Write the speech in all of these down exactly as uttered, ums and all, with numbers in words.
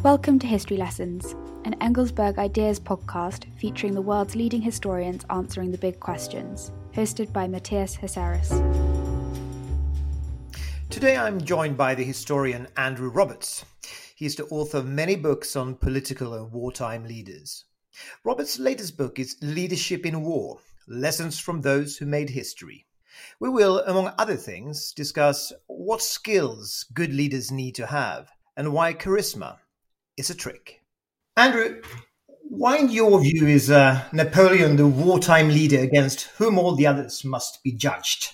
Welcome to History Lessons, an Engelsberg Ideas podcast featuring the world's leading historians answering the big questions, hosted by Matthias Hesseris. Today I'm joined by the historian Andrew Roberts. He is the author of many books on political and wartime leaders. Roberts' latest book is Leadership in War, Lessons from Those Who Made History. We will, among other things, discuss what skills good leaders need to have and why charisma is a trick. Andrew, why in your view is uh, Napoleon the wartime leader against whom all the others must be judged?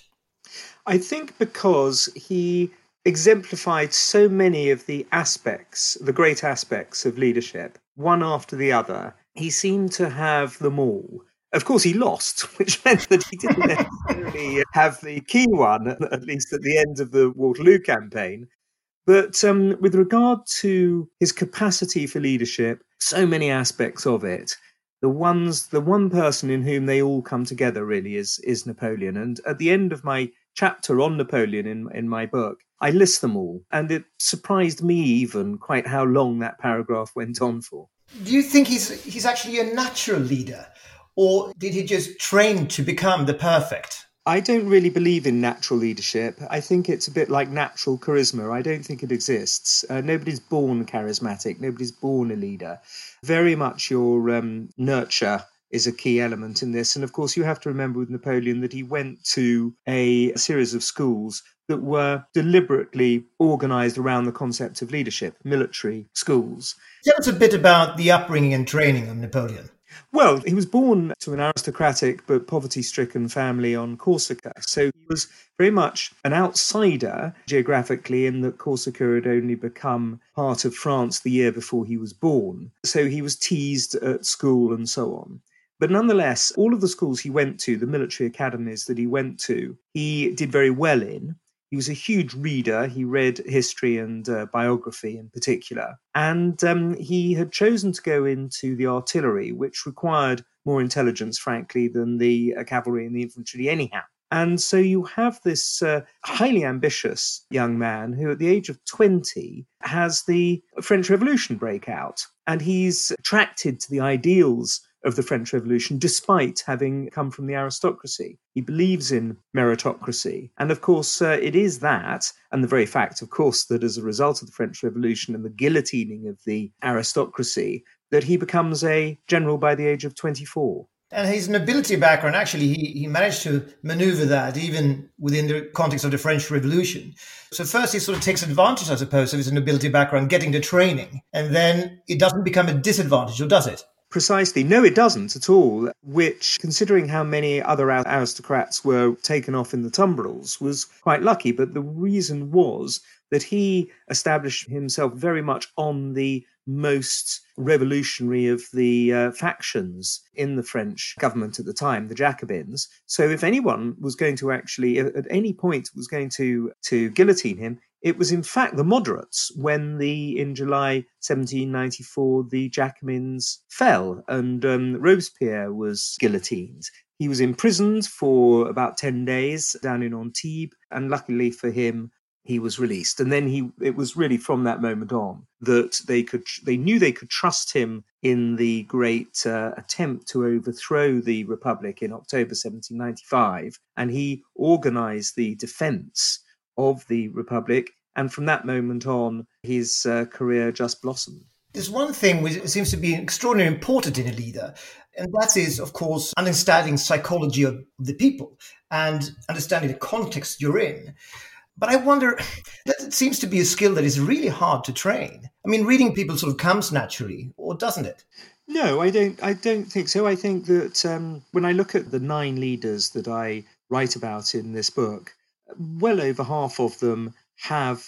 I think because he exemplified so many of the aspects, the great aspects of leadership, one after the other. He seemed to have them all. Of course, he lost, which meant that he didn't necessarily have the key one, at least at the end of the Waterloo campaign. But um, with regard to his capacity for leadership, so many aspects of it, the ones, the one person in whom they all come together really is, is Napoleon. And at the end of my chapter on Napoleon in, in my book, I list them all. And it surprised me even quite how long that paragraph went on for. Do you think he's he's actually a natural leader? Or did he just train to become the perfect? I don't really believe in natural leadership. I think it's a bit like natural charisma. I don't think it exists. Uh, nobody's born charismatic. Nobody's born a leader. Very much your um, nurture is a key element in this. And of course, you have to remember with Napoleon that he went to a series of schools that were deliberately organised around the concept of leadership, military schools. Tell us a bit about the upbringing and training of Napoleon. Well, he was born to an aristocratic but poverty-stricken family on Corsica. So he was very much an outsider geographically in that Corsica had only become part of France the year before he was born. So he was teased at school and so on. But nonetheless, all of the schools he went to, the military academies that he went to, he did very well in. He was a huge reader. He read history and uh, biography in particular. And um, he had chosen to go into the artillery, which required more intelligence, frankly, than the uh, cavalry and the infantry anyhow. And so you have this uh, highly ambitious young man who at the age of twenty has the French Revolution break out. And he's attracted to the ideals of the French Revolution, despite having come from the aristocracy. He believes in meritocracy. And of course, uh, it is that, and the very fact, of course, that as a result of the French Revolution and the guillotining of the aristocracy, that he becomes a general by the age of twenty-four. And his nobility background, actually, he, he managed to maneuver that even within the context of the French Revolution. So first he sort of takes advantage, I suppose, of his nobility background, getting the training. And then it doesn't become a disadvantage, or does it? Precisely. No, it doesn't at all, which, considering how many other aristocrats were taken off in the tumbrils, was quite lucky. But the reason was that he established himself very much on the most revolutionary of the uh, factions in the French government at the time, the Jacobins. So if anyone was going to actually, at any point, was going to, to guillotine him, it was in fact the moderates when the in July seventeen ninety-four the Jacobins fell and um, Robespierre was guillotined. He was imprisoned for about ten days down in Antibes, and luckily for him, he was released. And then he it was really from that moment on that they could they knew they could trust him in the great uh, attempt to overthrow the Republic in October seventeen ninety-five, and he organised the defence of the Republic, and from that moment on, his uh, career just blossomed. There's one thing which seems to be extraordinarily important in a leader, and that is, of course, understanding psychology of the people and understanding the context you're in. But I wonder, that seems to be a skill that is really hard to train. I mean, reading people sort of comes naturally, or doesn't it? No, I don't. I don't think so. I think that um, when I look at the nine leaders that I write about in this book, well over half of them have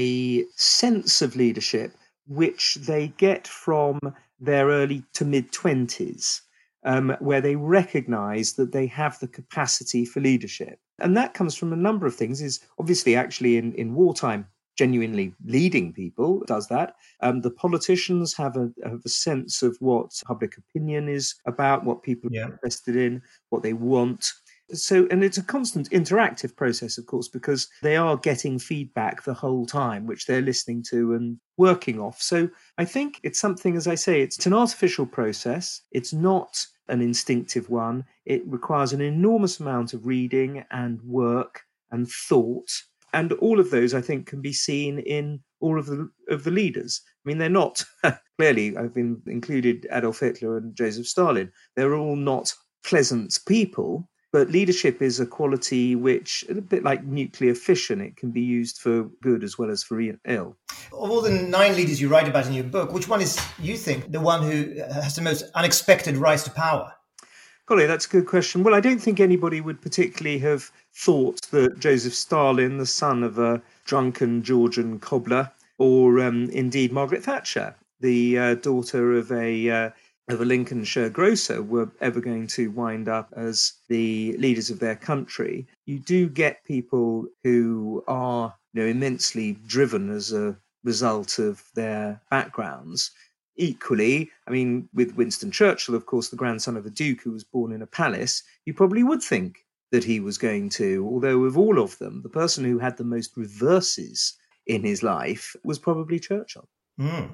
a sense of leadership which they get from their early to mid-twenties, um, where they recognise that they have the capacity for leadership. And that comes from a number of things, is obviously actually in, in wartime, genuinely leading people does that. Um, the politicians have a, have a sense of what public opinion is about, what people Yeah. are interested in, what they want. So, and it's a constant interactive process, of course, because they are getting feedback the whole time, which they're listening to and working off. So I think it's something, as I say, it's an artificial process. It's not an instinctive one. It requires an enormous amount of reading and work and thought. And all of those, I think, can be seen in all of the of the leaders. I mean, they're not, clearly, I've been included Adolf Hitler and Joseph Stalin. They're all not pleasant people. But leadership is a quality which, a bit like nuclear fission, it can be used for good as well as for ill. Of all the nine leaders you write about in your book, which one is, you think, the one who has the most unexpected rise to power? Golly, that's a good question. Well, I don't think anybody would particularly have thought that Joseph Stalin, the son of a drunken Georgian cobbler, or um, indeed Margaret Thatcher, the uh, daughter of a... Uh, of a Lincolnshire grocer, were ever going to wind up as the leaders of their country. You do get people who are, you know, immensely driven as a result of their backgrounds. Equally, I mean, with Winston Churchill, of course, the grandson of a duke who was born in a palace, you probably would think that he was going to, although of all of them, the person who had the most reverses in his life was probably Churchill. Mm.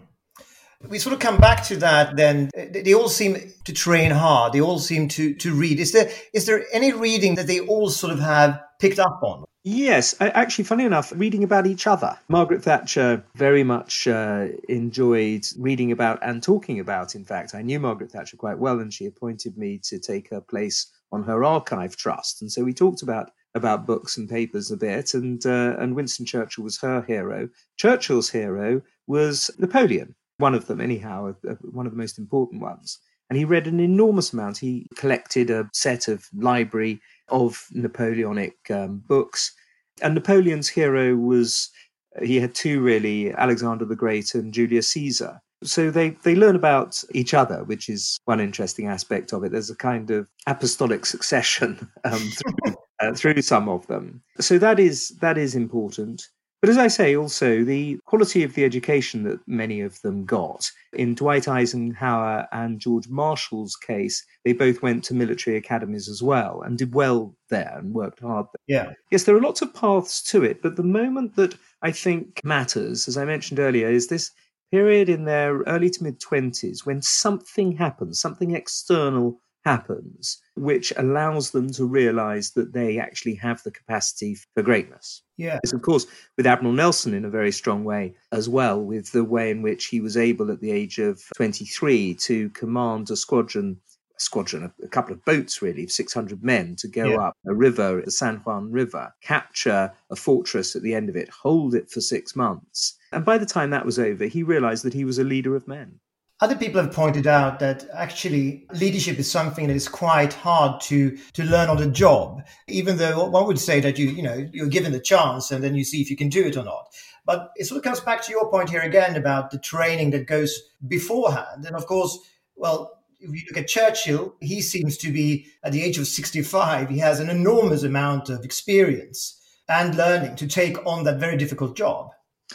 We sort of come back to that then. They all seem to train hard. They all seem to, to read. Is there is there any reading that they all sort of have picked up on? Yes, actually, funny enough, reading about each other. Margaret Thatcher very much uh, enjoyed reading about and talking about, in fact. I knew Margaret Thatcher quite well, and she appointed me to take her place on her archive trust. And so we talked about about books and papers a bit, and uh, and Winston Churchill was her hero. Churchill's hero was Napoleon. One of them, anyhow, one of the most important ones. And he read an enormous amount. He collected a set of library of Napoleonic um, books. And Napoleon's hero was, he had two really, Alexander the Great and Julius Caesar. So they, they learn about each other, which is one interesting aspect of it. There's a kind of apostolic succession um, through, uh, through some of them. So that is that is important. But as I say, also, the quality of the education that many of them got. In Dwight Eisenhower and George Marshall's case, they both went to military academies as well and did well there and worked hard there. Yeah. Yes, there are lots of paths to it, but the moment that I think matters, as I mentioned earlier, is this period in their early to mid-twenties when something happens, something external happens, which allows them to realise that they actually have the capacity for greatness. Yeah. It's, of course, with Admiral Nelson in a very strong way as well, with the way in which he was able at the age of twenty-three to command a squadron, a squadron, a, a couple of boats really, of six hundred men to go yeah. up a river, the San Juan River, capture a fortress at the end of it, hold it for six months. And by the time that was over, he realised that he was a leader of men. Other people have pointed out that actually leadership is something that is quite hard to, to learn on the job, even though one would say that you, you know, you're given the chance and then you see if you can do it or not. But it sort of comes back to your point here again about the training that goes beforehand. And of course, well, if you look at Churchill, he seems to be at the age of sixty-five. He has an enormous amount of experience and learning to take on that very difficult job.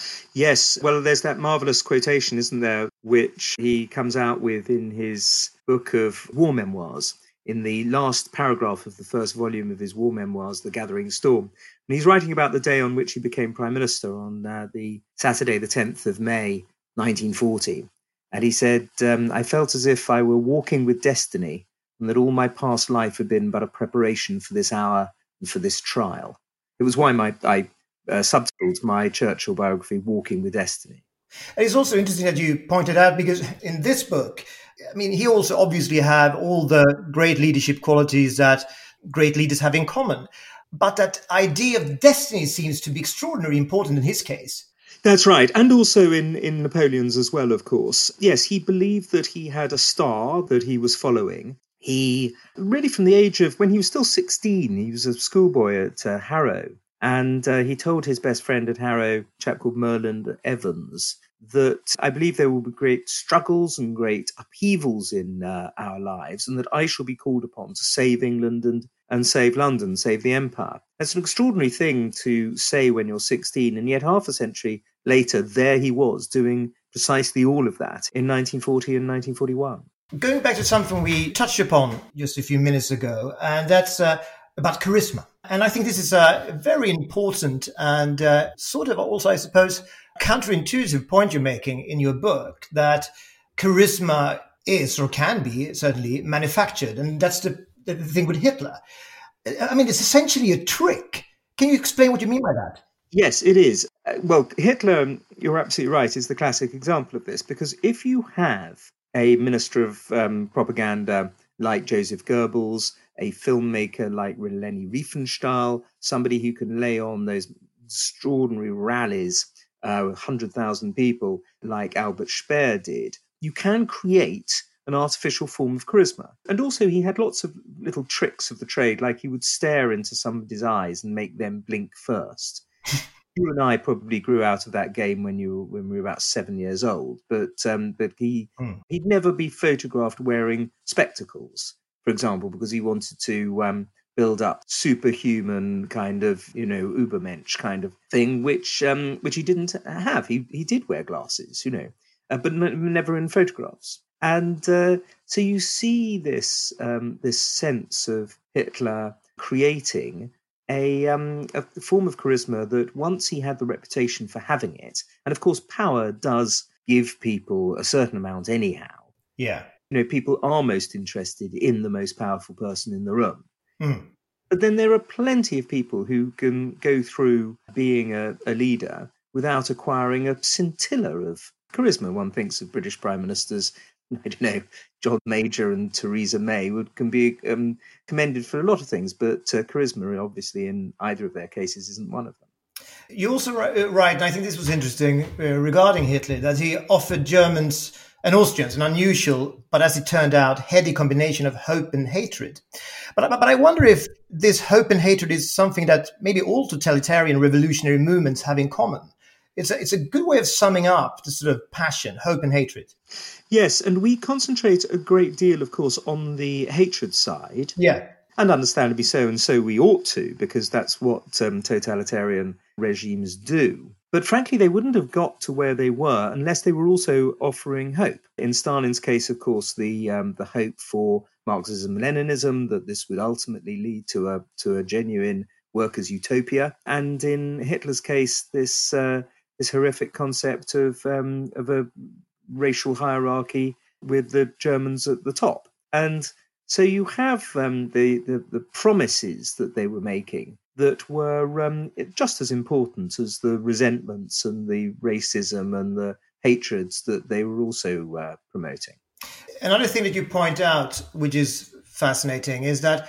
Yes, well, there's that marvellous quotation, isn't there, which he comes out with in his book of war memoirs, in the last paragraph of the first volume of his war memoirs, The Gathering Storm. And he's writing about the day on which he became Prime Minister, on uh, the Saturday, the tenth of May, nineteen forty. And he said, um, I felt as if I were walking with destiny, and that all my past life had been but a preparation for this hour and for this trial. It was why my I uh, subtitled my Churchill biography, Walking with Destiny. And it's also interesting that you pointed out, because in this book, I mean, he also obviously had all the great leadership qualities that great leaders have in common. But that idea of destiny seems to be extraordinarily important in his case. That's right. And also in, in Napoleon's as well, of course. Yes, he believed that he had a star that he was following. He, really from the age of, when he was still sixteen, he was a schoolboy at uh, Harrow. And uh, he told his best friend at Harrow, a chap called Merland Evans, that I believe there will be great struggles and great upheavals in uh, our lives, and that I shall be called upon to save England and, and save London, save the empire. That's an extraordinary thing to say when you're sixteen, and yet half a century later, there he was doing precisely all of that in nineteen forty and nineteen forty-one. Going back to something we touched upon just a few minutes ago, and that's uh, about charisma. And I think this is a very important and uh, sort of also, I suppose, counterintuitive point you're making in your book, that charisma is, or can be, certainly manufactured. And that's the, the thing with Hitler. I mean, it's essentially a trick. Can you explain what you mean by that? Yes, it is. Uh, well, Hitler, you're absolutely right, is the classic example of this, because if you have a minister of um, propaganda like Joseph Goebbels, a filmmaker like Leni Riefenstahl, somebody who can lay on those extraordinary rallies uh, with one hundred thousand people like Albert Speer did, you can create an artificial form of charisma. And also he had lots of little tricks of the trade, like he would stare into somebody's eyes and make them blink first. You and I probably grew out of that game when you when we were about seven years old, but um, but he mm. he'd never be photographed wearing spectacles, for example, because he wanted to um, build up superhuman kind of, you know, Ubermensch kind of thing, which um, which he didn't have. He he did wear glasses, you know, uh, but n- never in photographs. And uh, so you see this um, this sense of Hitler creating A, um, a form of charisma that once he had the reputation for having it, and of course power does give people a certain amount anyhow. Yeah. You know, people are most interested in the most powerful person in the room. Mm. But then there are plenty of people who can go through being a, a leader without acquiring a scintilla of charisma. One thinks of British prime ministers, I don't know, John Major and Theresa May would can be um, commended for a lot of things, but uh, charisma, obviously, in either of their cases, isn't one of them. You also write, and I think this was interesting uh, regarding Hitler, that he offered Germans and Austrians an unusual, but as it turned out, heady combination of hope and hatred. But, but I wonder if this hope and hatred is something that maybe all totalitarian revolutionary movements have in common. It's a, it's a good way of summing up the sort of passion, hope and hatred. Yes, and we concentrate a great deal, of course, on the hatred side. Yeah. And understandably so, and so we ought to, because that's what um, totalitarian regimes do. But frankly, they wouldn't have got to where they were unless they were also offering hope. In Stalin's case, of course, the um, the hope for Marxism-Leninism, that this would ultimately lead to a to a genuine workers' utopia. And in Hitler's case, this uh, this horrific concept of um, of a racial hierarchy with the Germans at the top. And so you have um, the, the the promises that they were making that were um, just as important as the resentments and the racism and the hatreds that they were also uh, promoting. Another thing that you point out, which is fascinating, is that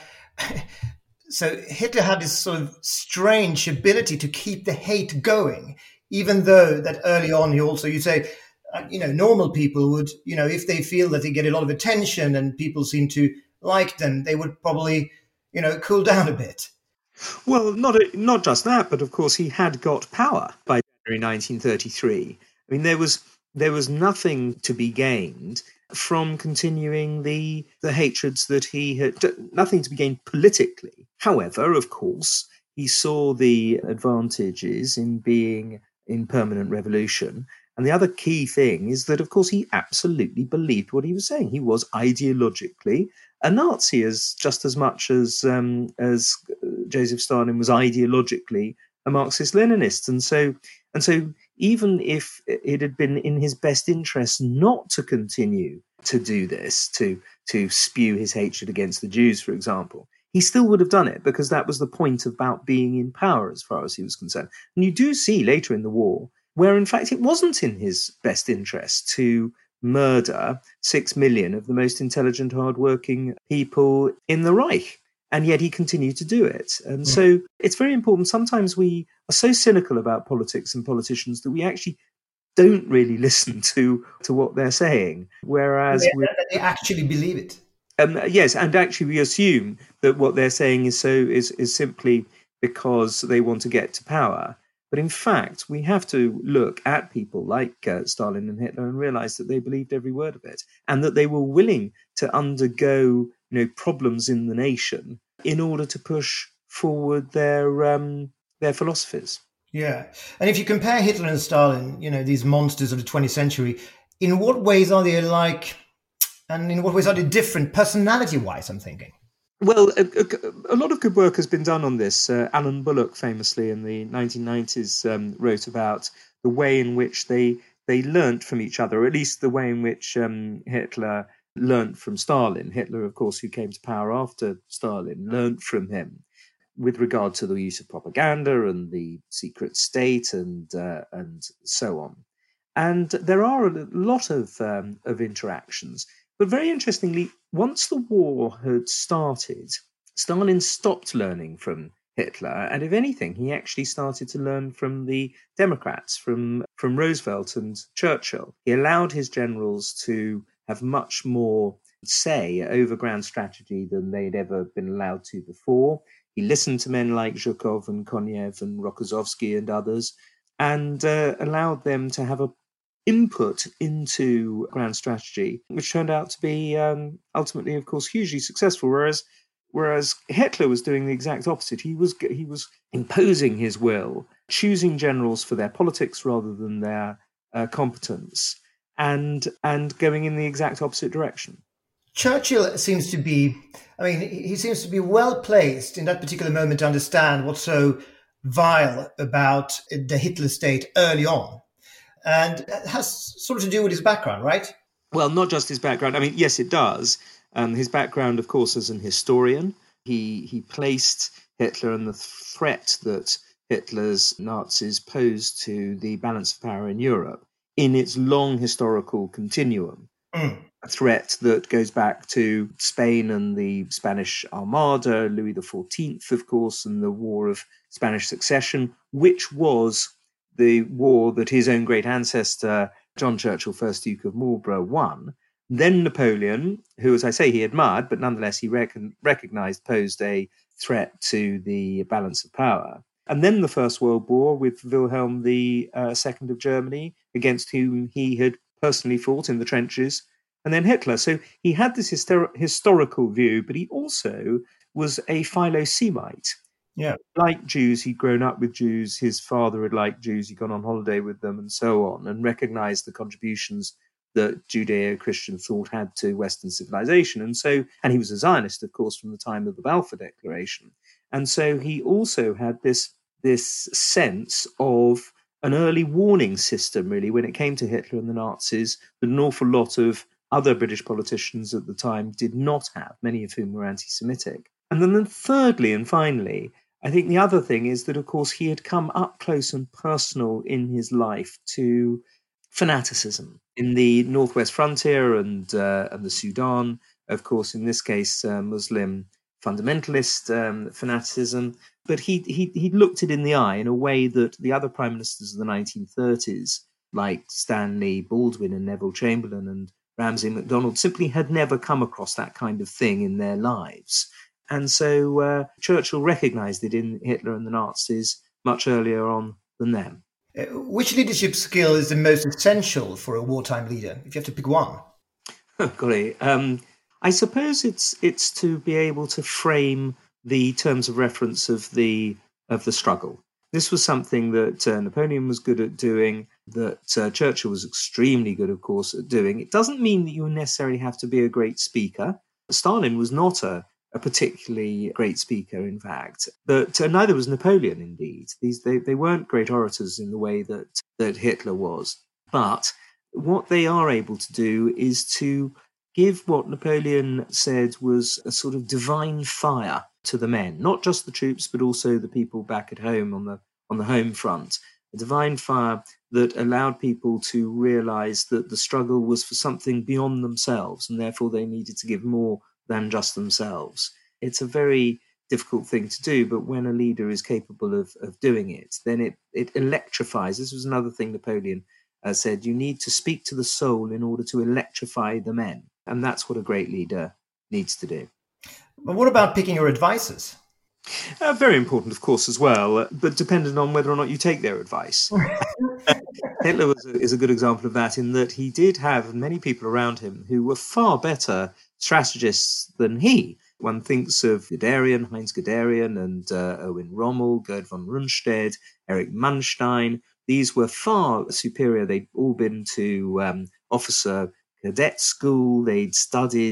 so Hitler had this sort of strange ability to keep the hate going, even though that early on he also, you say, uh, you know, normal people would, you know, if they feel that they get a lot of attention and people seem to like them, they would probably, you know, cool down a bit. Well, not not just that, but of course he had got power by January nineteen thirty-three. I mean, there was there was nothing to be gained from continuing the the hatreds that he had, nothing to be gained politically. However, of course, he saw the advantages in being in permanent revolution. And the other key thing is that, of course, he absolutely believed what he was saying. He was ideologically a Nazi, as just as much as um, as Joseph Stalin was ideologically a Marxist-Leninist. And so, and so, even if it had been in his best interest not to continue to do this, to to spew his hatred against the Jews, for example, he still would have done it because that was the point about being in power, as far as he was concerned. And you do see later in the war where, in fact, it wasn't in his best interest to murder six million of the most intelligent, hardworking people in the Reich. And yet he continued to do it. And mm. so it's very important. Sometimes we are so cynical about politics and politicians that we actually don't really listen to, to what they're saying. Whereas they, we, they actually believe it. Um, yes, and actually we assume that what they're saying is so is, is simply because they want to get to power. But in fact, we have to look at people like uh, Stalin and Hitler and realize that they believed every word of it and that they were willing to undergo, you know, problems in the nation in order to push forward their um, their philosophies. Yeah. And if you compare Hitler and Stalin, you know, these monsters of the twentieth century, in what ways are they alike and in what ways are they different personality-wise, I'm thinking? Well, a, a, a lot of good work has been done on this. Uh, Alan Bullock, famously in the nineteen nineties, um, wrote about the way in which they they learnt from each other, or at least the way in which um, Hitler learnt from Stalin. Hitler, of course, who came to power after Stalin, learnt from him with regard to the use of propaganda and the secret state and uh, and so on. And there are a lot of um, of interactions. But very interestingly, once the war had started, Stalin stopped learning from Hitler, and if anything, he actually started to learn from the Democrats, from from Roosevelt and Churchill. He allowed his generals to have much more say over grand strategy than they'd ever been allowed to before. He listened to men like Zhukov and Konev and Rokossovsky and others, and uh, allowed them to have a input into grand strategy, which turned out to be um, ultimately, of course, hugely successful. Whereas, whereas Hitler was doing the exact opposite. He was he was imposing his will, choosing generals for their politics rather than their uh, competence, and and going in the exact opposite direction. Churchill seems to be, I mean, he seems to be well placed in that particular moment to understand what's so vile about the Hitler state early on. And it has sort of to do with his background, right? Well, not just his background. I mean, yes, it does. Um, his background, of course, as an historian. He he placed Hitler and the threat that Hitler's Nazis posed to the balance of power in Europe in its long historical continuum. Mm. A threat that goes back to Spain and the Spanish Armada, Louis the fourteenth, of course, and the War of Spanish Succession, which was the war that his own great ancestor, John Churchill, first Duke of Marlborough, won. Then Napoleon, who, as I say, he admired, but nonetheless he rec- recognized posed a threat to the balance of power. And then the First World War with Wilhelm the uh, Second of Germany, against whom he had personally fought in the trenches, and then Hitler. So he had this hyster- historical view, but he also was a Philo-Semite. Yeah. Like Jews, he'd grown up with Jews. His father had liked Jews. He'd gone on holiday with them and so on, and recognized the contributions that Judeo-Christian thought had to Western civilization. And so, and he was a Zionist, of course, from the time of the Balfour Declaration. And so he also had this, this sense of an early warning system, really, when it came to Hitler and the Nazis, that an awful lot of other British politicians at the time did not have, many of whom were anti-Semitic. And then, then thirdly and finally, I think the other thing is that, of course, he had come up close and personal in his life to fanaticism in the northwest frontier and uh, and the Sudan. Of course, in this case, uh, Muslim fundamentalist um, fanaticism. But he, he he looked it in the eye in a way that the other prime ministers of the nineteen thirties, like Stanley Baldwin and Neville Chamberlain and Ramsay MacDonald, simply had never come across that kind of thing in their lives. And so uh, Churchill recognized it in Hitler and the Nazis much earlier on than them. Uh, which leadership skill is the most essential for a wartime leader, if you have to pick one? Golly, um, I suppose it's it's to be able to frame the terms of reference of the of the struggle. This was something that uh, Napoleon was good at doing, that uh, Churchill was extremely good, of course, at doing. It doesn't mean that you necessarily have to be a great speaker. Stalin was not a a particularly great speaker, in fact, but uh, neither was Napoleon, indeed. These they, they weren't great orators in the way that, that Hitler was. But what they are able to do is to give what Napoleon said was a sort of divine fire to the men, not just the troops, but also the people back at home on the on the home front. A divine fire that allowed people to realize that the struggle was for something beyond themselves, and therefore they needed to give more than just themselves. It's a very difficult thing to do, but when a leader is capable of, of doing it, then it, it electrifies. This was another thing Napoleon uh, said, you need to speak to the soul in order to electrify the men. And that's what a great leader needs to do. But what about picking your advisors? Uh, very important, of course, as well, but dependent on whether or not you take their advice. Hitler was a, is a good example of that, in that he did have many people around him who were far better strategists than he. One thinks of Guderian, Heinz Guderian, and uh, Erwin Rommel, Gerd von Rundstedt, Erich Manstein. These were far superior. They'd all been to um, officer cadet school. They'd studied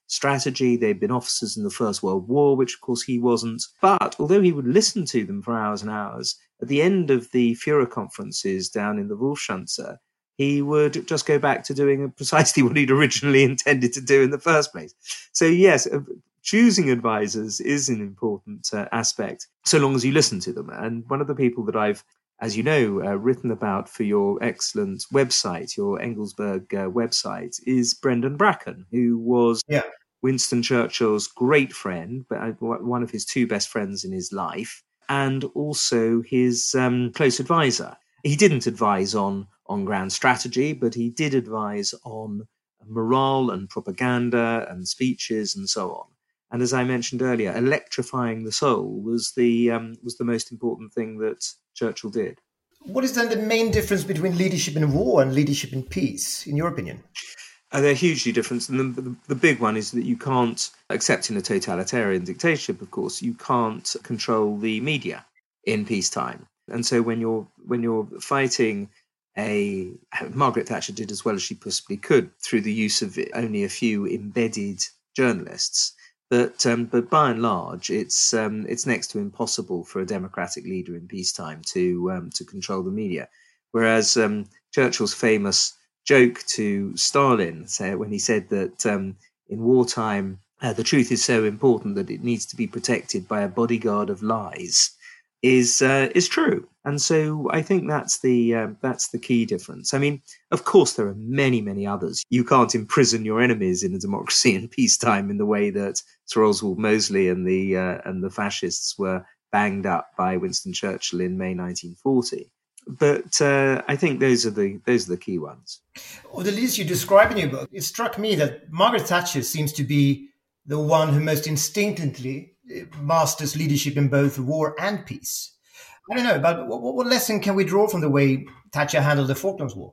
strategy. They'd been officers in the First World War, which of course he wasn't. But although he would listen to them for hours and hours, at the end of the Führer conferences down in the Wolfschanze, he would just go back to doing precisely what he'd originally intended to do in the first place. So yes, choosing advisors is an important uh, aspect, so long as you listen to them. And one of the people that I've, as you know, uh, written about for your excellent website, your Engelsberg uh, website, is Brendan Bracken, who was yeah. Winston Churchill's great friend, but one of his two best friends in his life, and also his um, close advisor. He didn't advise on, on grand strategy, but he did advise on morale and propaganda and speeches and so on. And as I mentioned earlier, electrifying the soul was the um, was the most important thing that Churchill did. What is then the main difference between leadership in war and leadership in peace, in your opinion? Uh, they're hugely different. And the, the, the big one is that you can't, except in a totalitarian dictatorship, of course, you can't control the media in peacetime. And so when you're when you're fighting a... Margaret Thatcher did as well as she possibly could through the use of only a few embedded journalists. But um, but by and large, it's um, it's next to impossible for a democratic leader in peacetime to um, to control the media. Whereas um, Churchill's famous joke to Stalin, say, when he said that um, in wartime uh, the truth is so important that it needs to be protected by a bodyguard of lies, is uh, is true. And so I think that's the uh, that's the key difference. I mean, of course, there are many, many others. You can't imprison your enemies in a democracy in peacetime in the way that Sir Oswald Mosley and the uh, and the fascists were banged up by Winston Churchill in May nineteen forty. But uh, I think those are the those are the key ones. Of the leaders you describe in your book, it struck me that Margaret Thatcher seems to be the one who most instinctively masters leadership in both war and peace. I don't know, but what, what lesson can we draw from the way Thatcher handled the Falklands War?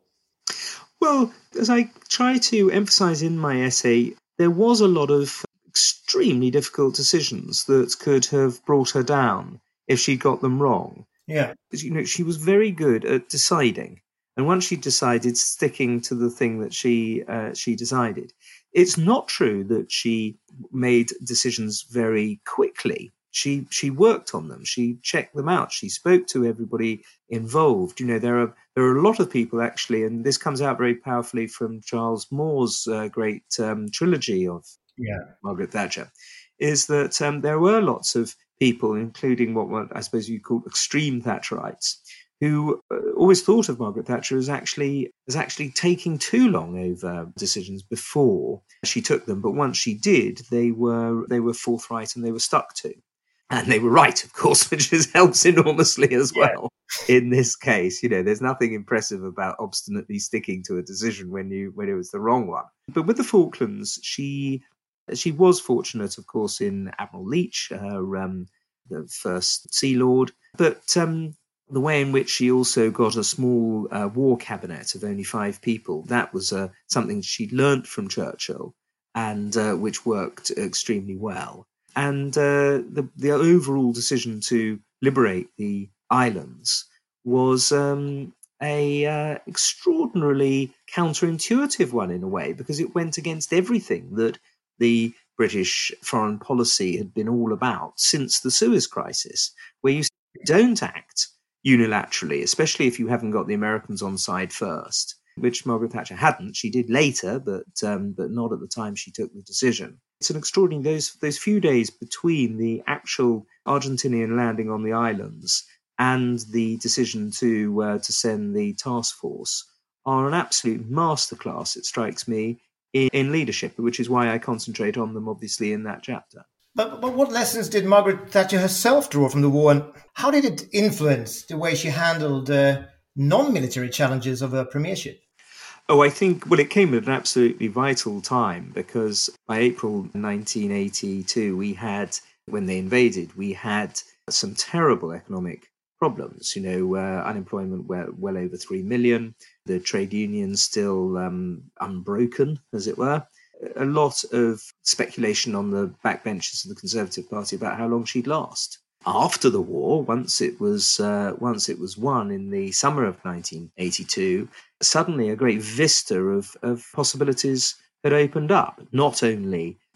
Well, as I try to emphasize in my essay, there was a lot of extremely difficult decisions that could have brought her down if she got them wrong. Yeah. You know, she was very good at deciding. And once she decided, sticking to the thing that she uh, she decided. It's not true that she made decisions very quickly. She she worked on them. She checked them out. She spoke to everybody involved. You know, there are there are a lot of people actually, and this comes out very powerfully from Charles Moore's uh, great um, trilogy of yeah. Margaret Thatcher, is that um, there were lots of people, including what, what I suppose you call extreme Thatcherites, who uh, always thought of Margaret Thatcher as actually as actually taking too long over decisions before she took them. But once she did, they were they were forthright and they were stuck to. And they were right, of course, which is, helps enormously as well. Yeah. In this case, you know, there's nothing impressive about obstinately sticking to a decision when you when it was the wrong one. But with the Falklands, she she was fortunate, of course, in Admiral Leach, her um, the first Sea Lord. But um, the way in which she also got a small uh, war cabinet of only five people, that was uh, something she'd learnt from Churchill and uh, which worked extremely well. And uh, the, the overall decision to liberate the islands was um, a uh, extraordinarily counterintuitive one in a way, because it went against everything that the British foreign policy had been all about since the Suez Crisis, where you don't act unilaterally, especially if you haven't got the Americans on side first, which Margaret Thatcher hadn't. She did later, but um, but not at the time she took the decision. It's an extraordinary, those those few days between the actual Argentinian landing on the islands and the decision to uh, to send the task force are an absolute masterclass, it strikes me, in, in leadership, which is why I concentrate on them, obviously, in that chapter. But, but what lessons did Margaret Thatcher herself draw from the war, and how did it influence the way she handled uh, non-military challenges of her premiership? Oh, I think, well, it came at an absolutely vital time, because by April nineteen eighty-two, we had, when they invaded, we had some terrible economic problems. You know, uh, unemployment were well over three million, the trade unions still um, unbroken, as it were. A lot of speculation on the backbenches of the Conservative Party about how long she'd last. After the war, once it was uh, once it was won in the summer of nineteen eighty-two, suddenly a great vista of, of possibilities had opened up, not only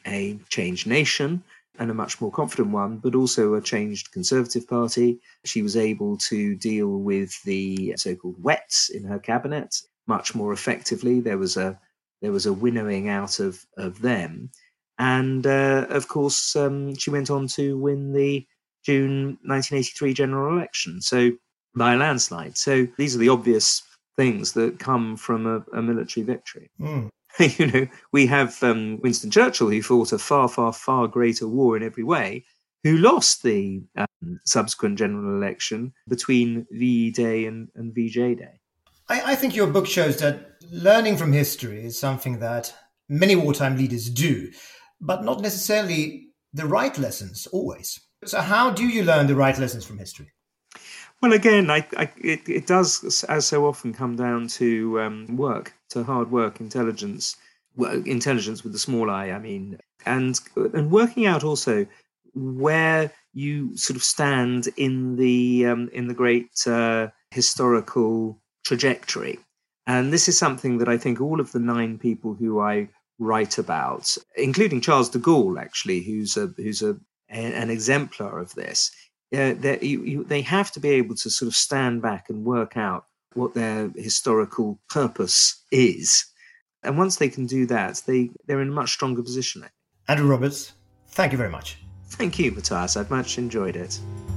a changed nation and a much more confident one, but also a changed Conservative Party. She was able to deal with the so-called wets in her cabinet much more effectively. There was a there was a winnowing out of, of them. And, uh, of course, um, she went on to win the June nineteen eighty-three general election, so by a landslide. So these are the obvious things that come from a, a military victory. Mm. You know, we have um, Winston Churchill, who fought a far, far, far greater war in every way, who lost the um, subsequent general election between V E Day and, and V J Day. I, I think your book shows that learning from history is something that many wartime leaders do, but not necessarily the right lessons always. So how do you learn the right lessons from history? Well, again, I, I, it, it does, as so often, come down to um, work, to hard work, intelligence, well, intelligence with the small I, I mean, and and working out also where you sort of stand in the um, in the great uh, historical trajectory. And this is something that I think all of the nine people who I write about, including Charles de Gaulle, actually, who's a who's a an exemplar of this. Uh, you, you, they have to be able to sort of stand back and work out what their historical purpose is. And once they can do that, they, they're in a much stronger position. Andrew Roberts, thank you very much. Thank you, Matthias. I've much enjoyed it.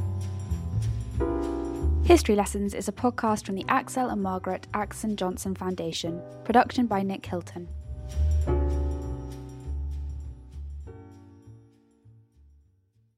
History Lessons is a podcast from the Axel and Margaret Axon Johnson Foundation. Production by Nick Hilton.